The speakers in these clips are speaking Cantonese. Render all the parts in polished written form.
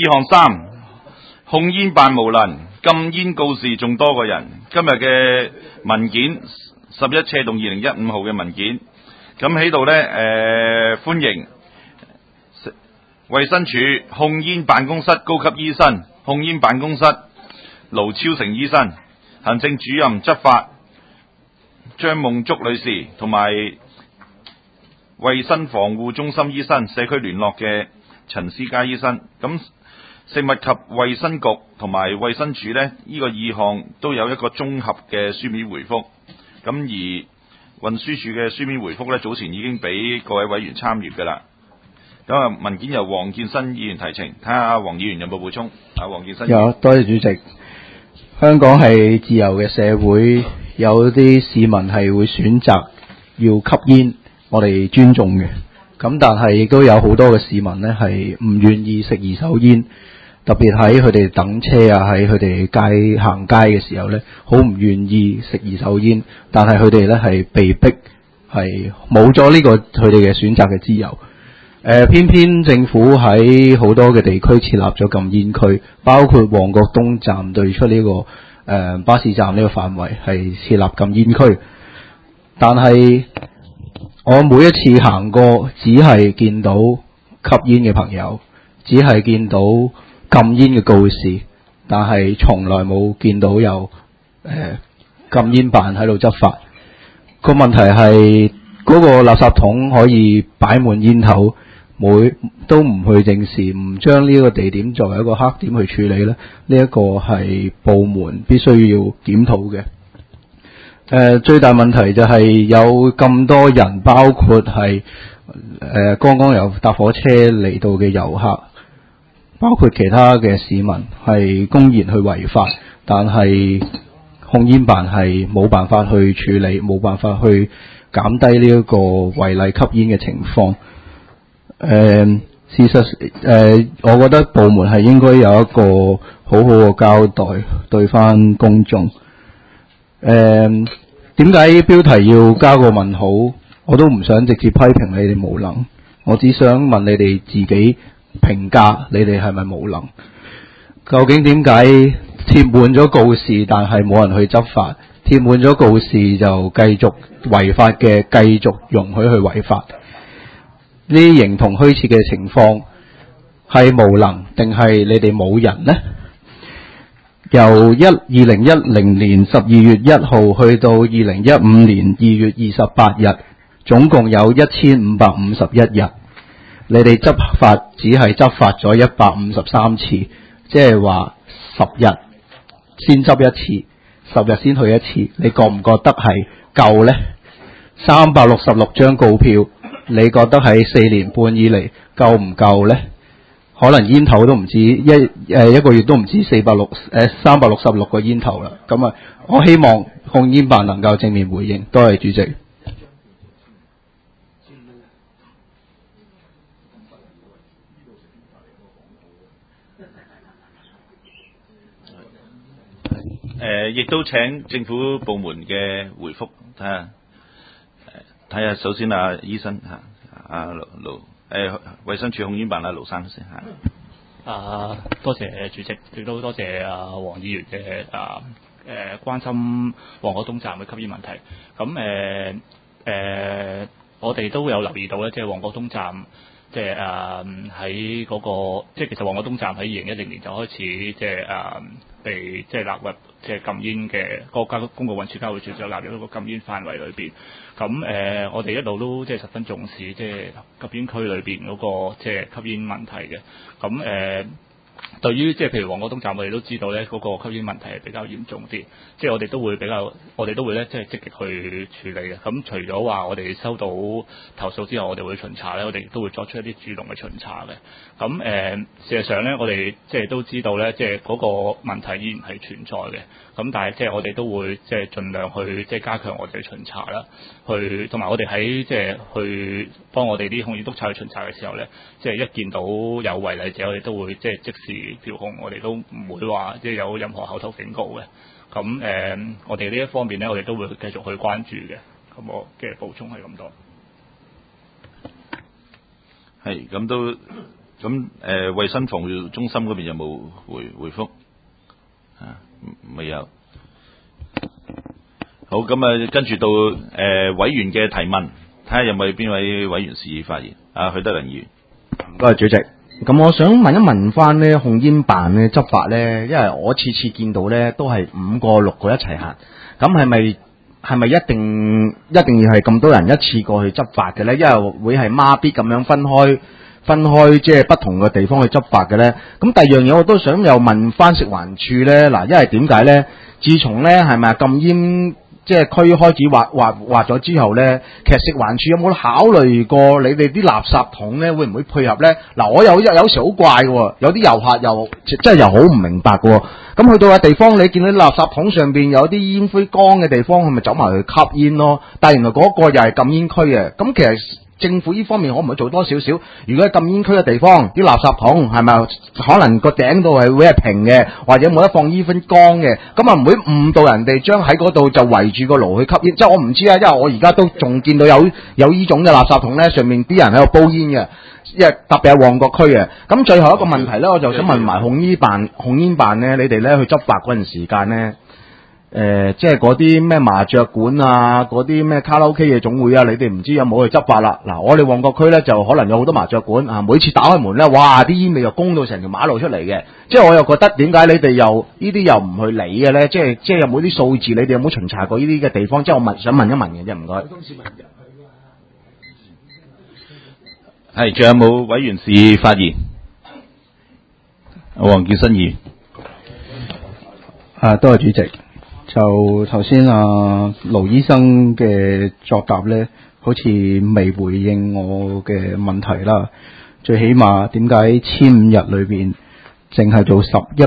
項3，控煙辦無能，禁煙告示仲多個人。今日嘅文件11/2015號嘅文件，咁喺度呢，歡迎衛生署控煙辦公室高級醫生、控煙辦公室盧超成醫生、行政主任執法張夢竹女士，同埋衛生防護中心醫生、社區聯絡嘅陳思佳醫生。咁食物及衛生局同埋衛生署呢，呢個議項都有一個綜合嘅書面回覆。咁而運輸署嘅書面回覆呢，早前已經俾各位委員參閱㗎啦。咁啊，文件由黃建新議員提呈，睇下黃議員有冇補充。黃建新有，多謝主席。香港係自由嘅社會，有啲市民係會選擇要吸煙，我哋尊重嘅。咁但係亦都有好多嘅市民呢係唔願意食二手煙，特別喺佢哋等車啊，喺佢哋行街嘅時候呢，好唔願意食二手煙，但係佢哋呢係被逼係冇咗呢個佢哋嘅選擇嘅自由。偏偏政府喺好多嘅地區設立咗禁煙區，包括旺角東站對出呢個巴士站呢個範圍係設立禁煙區，但係我每一次行過，只係見到吸煙嘅朋友，只係見到禁煙嘅告示，但係從來冇見到有禁煙辦喺度執法。個問題係嗰個垃圾桶可以擺滿煙頭，都唔去正視，唔將呢個地點作為一個黑點去處理呢，呢一個係部門必須要檢討嘅。最大問題就係有咁多人，包括係剛剛由搭火車嚟到嘅遊客，包括其他嘅市民係公然去違法，但係控煙辦係冇辦法去處理，冇辦法去減低呢一個違例吸煙嘅情況。事實我覺得部門係應該有一個好好嘅交代對翻公眾。點解標題要加個問號？我都唔想直接批評你哋無能，我只想問你哋自己評價你哋係咪無能？究竟點解貼滿咗告示，但係冇人去執法？貼滿咗告示就繼續違法嘅，繼續容許去違法？呢啲形同虛設嘅情況係無能定係你哋冇人呢？由2010年12月1號去到2015年2月28日，總共有1551日。你哋執法只係執法咗153次，即係話10日先執一次，10日先去一次。你覺唔覺得係夠呢？366張告票，你覺得喺4年半以嚟夠唔夠呢？可能煙頭都唔止一個月都唔止366個煙頭啦。咁啊，我希望控煙辦能夠正面回應。多謝主席。 亦都請政府部門嘅回覆睇下。首先醫生盧衛生署控煙辦盧生先多謝主席，亦都多謝黃議員嘅關心旺角東站嘅吸煙問題。咁我哋都有留意到咧，即係旺角東站。即係喺嗰個，即係其實旺角東站喺2010年就開始即係被即係納入即係禁煙嘅國家公共運輸交匯處就納入一個禁煙範圍裏邊。咁我哋一路都即係十分重視即係禁煙區裏邊嗰個即係吸煙問題嘅。咁對於即係譬如旺角東站，我哋都知道咧，嗰個吸煙問題係比較嚴重啲，即係我哋都會咧即係積極去處理嘅。咁除咗話我哋收到投訴之後，我哋會巡查咧，我哋都會作出一啲主動嘅巡查嘅。咁事實上咧，我哋即係都知道咧，即係嗰個問題依然係存在嘅。咁但係即係我哋都會即係盡量去即係加強我哋嘅巡查啦，同埋我哋喺即係去幫我哋啲控煙督察去巡查嘅時候咧，即係一見到有違例者，我哋都會即係即時調控，我哋都唔會話即係有任何口頭警告嘅。咁我哋呢一方面咧，我哋都會繼續去關注嘅。咁我嘅補充係咁多。 係咁都咁衛生防護中心嗰邊有冇回覆？未有。好，咁啊，跟住到委員嘅提問，睇下有冇邊位委員示意發言。許德良議員。 唔該，主席。咁我想問一問翻呢控煙辦嘅執法呢，因為我次次見到呢都係5個6個一齊行，咁係咪一定要係咁多人一次過去執法嘅呢？因為會係孖咇咁樣分開即係不同嘅地方去執法嘅呢？咁第二樣嘢我都想又問翻食環署呢，嗱，因為點解呢？自從呢係咪禁煙即係區開始劃咗之後呢，其實食環署有冇考慮過你哋啲垃圾桶呢會唔會配合呢？嗱，我有時好怪嘅，有啲遊客又真係又好唔明白嘅。咁去到個地方，你見到垃圾桶上邊有啲煙灰缸嘅地方，係咪走埋去吸煙咯？但係原來嗰個又係禁煙區嘅。咁其實政府呢方面可唔可以做多少少？如果喺禁煙區嘅地方，啲垃圾桶係咪可能個頂度係會係平嘅，或者冇得放煙灰缸嘅？咁啊唔會誤導人哋將喺嗰度就圍住個爐去吸煙。即係我唔知啊，因為我而家都仲見到有呢種嘅垃圾桶咧，上面啲人喺度煲煙嘅，因為特別係旺角區嘅。咁最後一個問題咧，我就想問埋控煙辦咧，你哋咧去執法嗰陣時間咧？即係嗰啲咩麻雀館啊，嗰啲咩卡拉 OK 夜總會啊，你哋唔知有冇去執法啦？嗱，我哋旺角區咧就可能有好多麻雀館啊，每次打開門咧，哇，啲煙味又攻到成條馬路出嚟嘅。即係我又覺得點解你哋又呢啲又唔去理嘅咧？即係有冇啲數字？你哋有冇巡查過呢啲嘅地方？即係我想問一問嘅啫，唔該。 係，仲有冇委員示意發言？黃建新議員。 多謝主席。就頭先盧醫生嘅作答呢，好似未回應我嘅問題啦。最起碼點解15日裏邊淨係做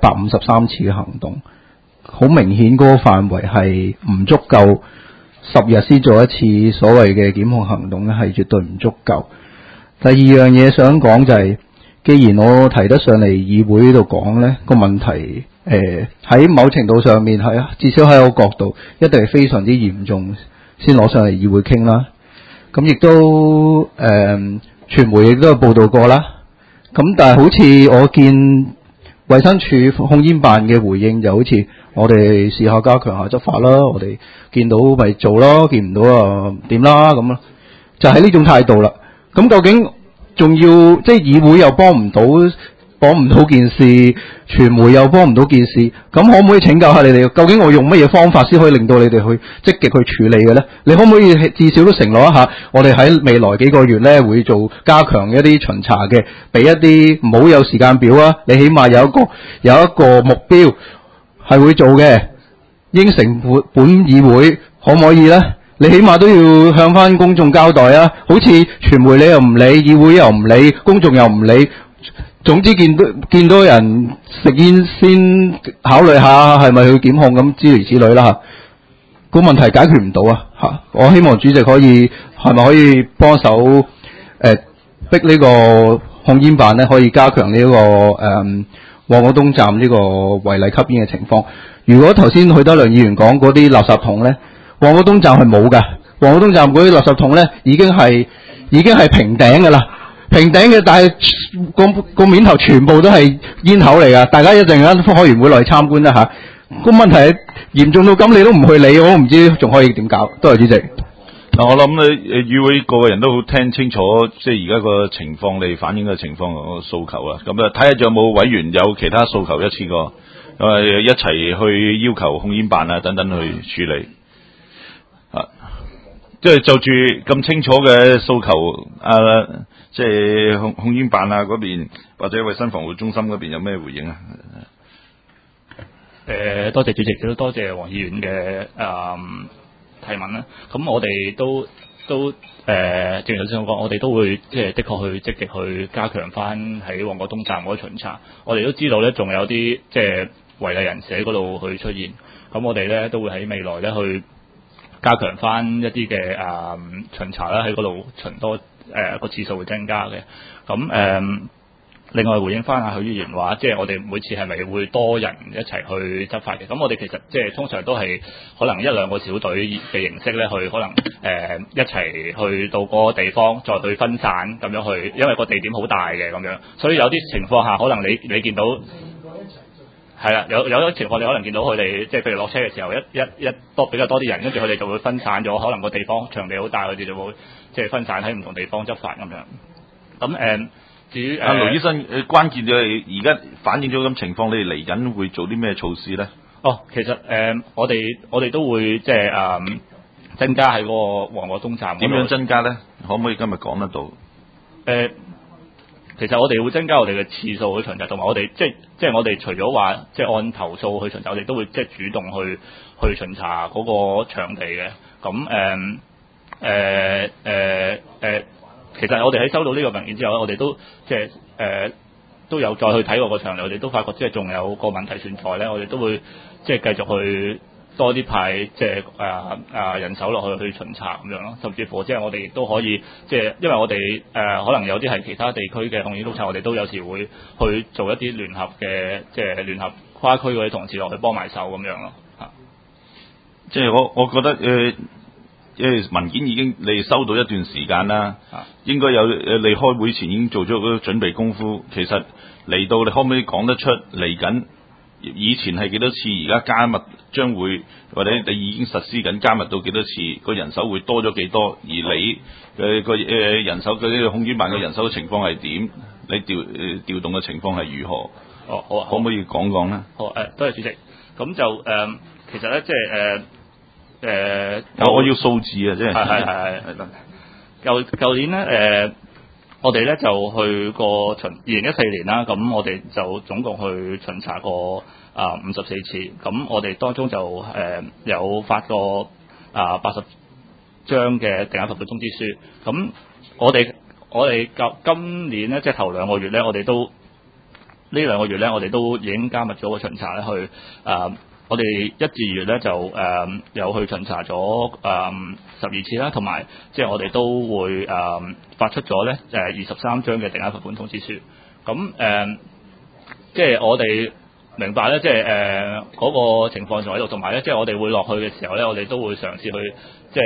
153次嘅行動？好明顯嗰個範圍係唔足夠，10日先做一次所謂嘅檢控行動呢，係絕對唔足夠。第二樣嘢想講就係，既然我提得上嚟議會呢度講呢個問題。喺某程度上面係啊，至少喺我角度一定係非常之嚴重，先攞上嚟議會傾啦。咁亦都傳媒亦都有報道過啦。咁但係好似我見衛生署控煙辦嘅回應，就好似我哋試下加強下執法啦，我哋見到咪做咯，見唔到啊點啦咁咯，就係呢種態度啦。咁究竟仲要即係議會又幫唔到件事，傳媒又幫唔到件事，咁可唔可以請教下你哋？究竟我用乜嘢方法先可以令到你哋去積極去處理嘅呢？你可唔可以至少都承諾一下，我哋喺未來幾個月呢會做加強一啲巡查嘅，俾一啲唔好有時間表啊！你起碼有一個目標係會做嘅，應承本議會可唔可以呢？你起碼都要向翻公眾交代啊！好似傳媒你又唔理，議會又唔理，公眾又唔理。總之見到人食煙先考慮下係咪去檢控咁諸如此類啦嚇，個問題解決唔到啊嚇！我希望主席係咪可以幫手逼呢個控煙辦咧，可以加強呢個旺角東站呢個違例吸煙嘅情況。如果頭先許德良議員講嗰啲垃圾桶咧，旺角東站係冇㗎，旺角東站嗰啲垃圾桶咧已經係平頂㗎啦。平頂嘅，但係個面頭全部都係煙頭嚟噶。大家一陣間開完會落去參觀啦嚇。個問題嚴重到咁，你都唔去理，我唔知仲可以點搞。多謝主席。 嗱，我諗咧，議會個個人都好聽清楚，即係而家個情況，你反映嘅情況個訴求啊。咁啊，睇下仲有冇委員有其他訴求一次過，一齊去要求控煙辦啊等等去處理。即係就住咁清楚嘅訴求，即係控煙辦啊嗰邊或者衛生防護中心嗰邊有咩回應啊？ 多謝主席，亦都多謝黃議員嘅提問啦。咁我哋都正如頭先所講，我哋都會即係的確去積極去加強翻喺旺角東站嗰個巡查。我哋都知道咧，仲有啲即係違例人士喺嗰度去出現。咁我哋咧都會喺未來咧去加強翻一啲嘅巡查啦，喺嗰度巡多個次數會增加嘅。咁另外回應翻阿許議員話，即係我哋每次係咪會多人一齊去執法嘅？咁我哋其實即係通常都係可能一兩個小隊嘅形式咧，去可能一齊去到嗰個地方，再去分散咁樣去，因為個地點好大嘅咁樣，所以有啲情況下可能你見到係啦，有啲情況你可能見到佢哋即係譬如落車嘅時候比較多啲人，跟住佢哋就會分散咗，可能個地方場地好大，佢哋就會即係分散喺唔同地方執法咁樣。咁至於盧醫生，關鍵就係而家反映咗咁情況，你哋嚟緊會做啲咩措施咧？ 其實我哋都會即係增加喺嗰個旺角東站。 點樣增加咧？可唔可以今日講得到？ 其實我哋會增加我哋嘅次數去巡查，同埋我哋即係我哋除咗話即係按投訴去巡查，我哋都會即係主動去巡查嗰個場地嘅。咁其實我哋喺收到呢個文件之後咧，我哋都即係都有再去睇過個場地，我哋都發覺即係仲有個問題存在咧，我哋都會即係繼續去多啲派即係人手落去巡查咁樣咯，甚至乎即係我哋亦都可以即係因為我哋可能有啲係其他地區嘅控煙督察，我哋都有時會去做一啲聯合嘅即係聯合跨區嗰啲同事落去幫埋手咁樣咯嚇。 即係我覺得因為文件已經你收到一段時間啦，應該有你開會前已經做咗嗰個準備功夫。其實嚟到你可唔可以講得出嚟緊？以前係幾多次，而家加密將會或者你已經實施緊加密到幾多次？個人手會多咗幾多？而你個人手嘅控煙辦嘅人手嘅情況係點？你調動嘅情況係如何？ 好啊， 可唔可以講講咧？ 好多謝主席。咁就其實咧即係我要數字啊，即係係舊年咧我哋咧就去過2014年啦，咁我哋就總共去巡查過54次，咁我哋當中就有發過80張嘅定額罰款通知書，咁我哋今年咧即係頭兩個月咧，呢兩個月咧我哋都已經加密咗個巡查咧去我哋1至2月咧就有去巡查咗12次啦，同埋即係我哋都會發出咗咧23張嘅定額罰款通知書。咁即係我哋明白咧，即係嗰個情況仲喺度，同埋咧即係我哋會落去嘅時候咧，我哋都會嘗試去即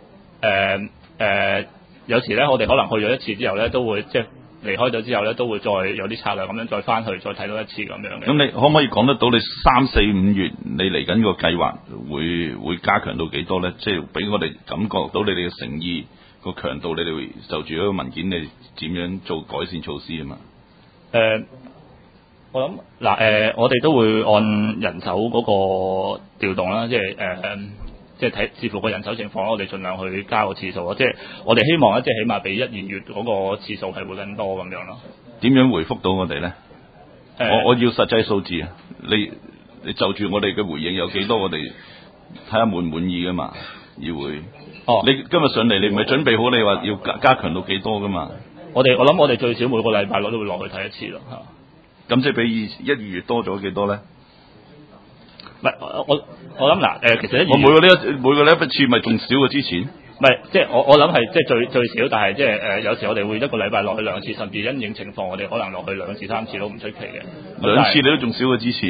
係有時咧我哋可能去咗一次之後咧，都會即係離開咗之後咧，都會再有啲策略咁樣再翻去再睇多一次咁樣嘅。咁你可唔可以講得到你3、4、5月你嚟緊個計劃會加強到幾多咧？即係俾我哋感覺到你哋嘅誠意個強度，你哋會就住嗰個文件你點樣做改善措施啊嘛？ 我諗我哋都會按人手嗰個調動啦，即係睇視乎個人手情況，我哋盡量去加個次數咯。即係我哋希望咧，即係起碼比1、2月嗰個次數係會更多咁樣咯。點樣回覆到我哋咧？我要實際數字啊！你就住我哋嘅回應有幾多，我哋睇下滿唔滿意噶嘛？要會。你今日上嚟，你唔係準備好你話要加強到幾多噶嘛？ 我諗我哋最少每個禮拜都會落去睇一次咯嚇。 咁即係比1、2月多咗幾多咧？ 唔係我諗嗱其實我每個禮拜一次咪仲少過之前。 唔係即係我諗係即係最少，但係即係有時我哋會一個禮拜落去2次，甚至因應情況，我哋可能落去2至3次都唔出奇嘅。 2次你都仲少過之前。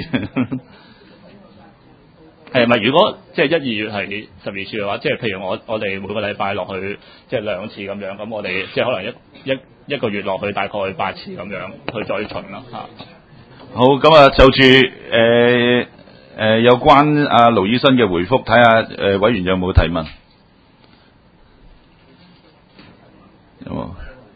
咪如果即係1、2月係12次嘅話，即係譬如我哋每個禮拜落去即係2次咁樣，咁我哋即係可能一個月落去大概8次咁樣去再巡啦嚇。 好，咁啊就住有關阿盧醫生嘅回覆，睇下委員有冇提問？有冇？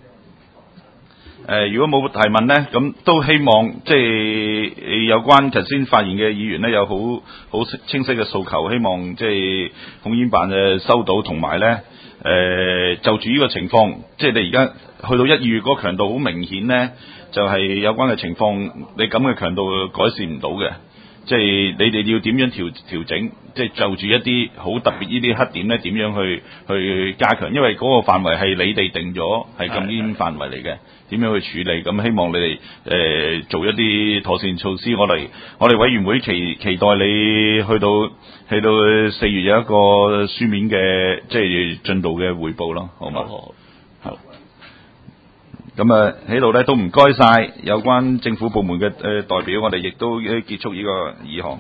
如果冇提問呢，咁都希望即係有關頭先發言嘅議員呢，有好清晰嘅訴求，希望即係控煙辦收到，同埋呢就住呢個情況，即係你而家去到1、2月嗰個強度好明顯呢，就係有關嘅情況，你咁嘅強度改善唔到嘅。即係你哋要點樣調整？即係就住一啲好特別呢啲黑點咧，點樣去加強？因為嗰個範圍係你哋定咗係禁煙範圍嚟嘅，點樣去處理？咁希望你哋做一啲妥善措施。我哋委員會期待你去到4月有一個書面嘅即係進度嘅彙報咯，好嗎？好。 咁啊喺度咧都唔該晒有關政府部門嘅代表，我哋亦都結束呢個議項。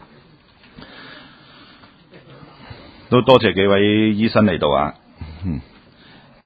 都多謝幾位醫生嚟到啊。